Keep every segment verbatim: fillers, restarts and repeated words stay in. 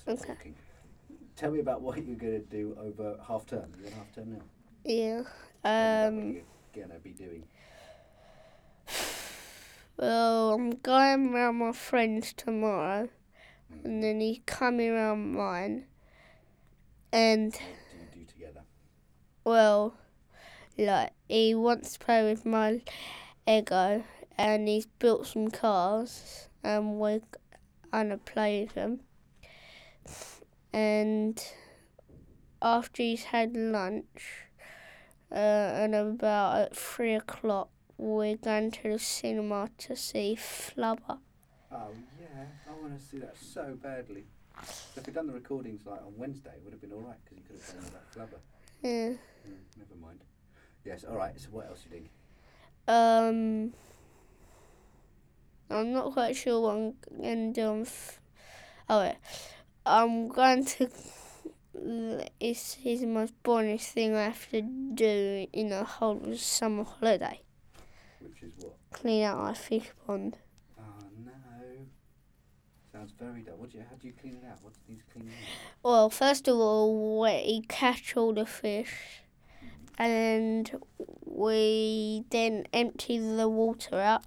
Okay. talking. Tell me about what you're going to do over half term. You're in half term now. Yeah. Tell me about what Um. you're going to be doing. Well, I'm going round my friends tomorrow, Mm. and then he's coming round mine. And What do you do together? well, like he wants to play with my Lego, and he's built some cars, and we're gonna play with them. And after he's had lunch, uh, and about at three o'clock, we're going to the cinema to see Flubber. Oh yeah, I want to see that so badly. So if we'd done the recordings like on Wednesday, it would have been all right because you could have told me about Flubber. Yeah. Mm, never mind. Yes, all right. So what else are you doing? Um, I'm not quite sure what I'm going to do. On f- oh, yeah. I'm going to. It's, it's the most boring thing I have to do in the whole summer holiday. Which is what? Clean out my fish pond. Oh no. Sounds very dull. What do you? How do you clean it out? What needs cleaning out? Well, first of all, we catch all the fish, Mm-hmm. and we then empty the water out,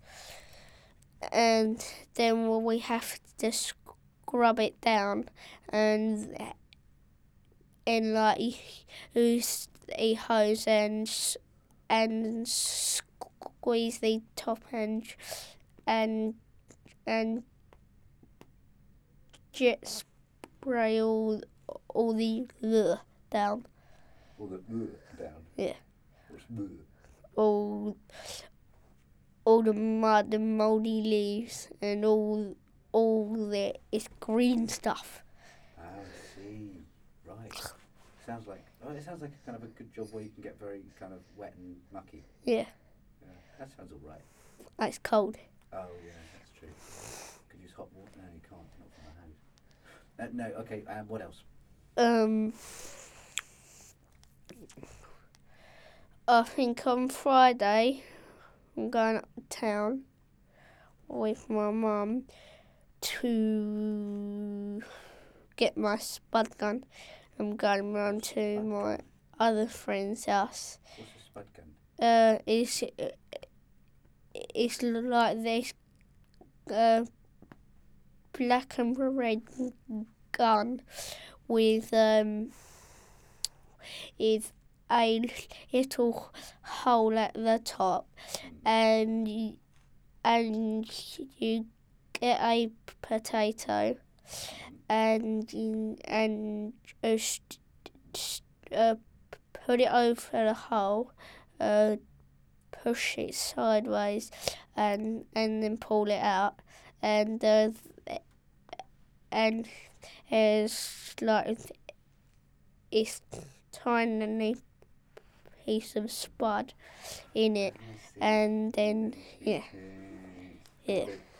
and then we have to scrub it down, and and like use a hose and and squeeze the top end and and jet spray all all the ugh, down. All the uh, down. Yeah. What's uh? all all the mud and mouldy leaves and all all the it's green stuff. Oh, I see. Right. Sounds like oh, it sounds like a kind of a good job where you can get very kind of wet and mucky. Yeah. Yeah, that sounds all right. It's cold. Oh yeah, that's true. Could use hot water. No, you can't. Not from the house. Uh, no. Okay. Um, what else? Um, I think on Friday I'm going up to town with my mum to get my spud gun. I'm going round What's a to spud my gun? other friend's house. What's a spud gun? Uh, it's it's like this uh, black and red gun with um with a little hole at the top, Mm. and y- and you get a potato, and you- and uh, st- st- uh, put it over the hole, uh, push it sideways, and and then pull it out, and uh, and there's like it's tiny piece of spud in it, I see. and then yeah, Okay. yeah. They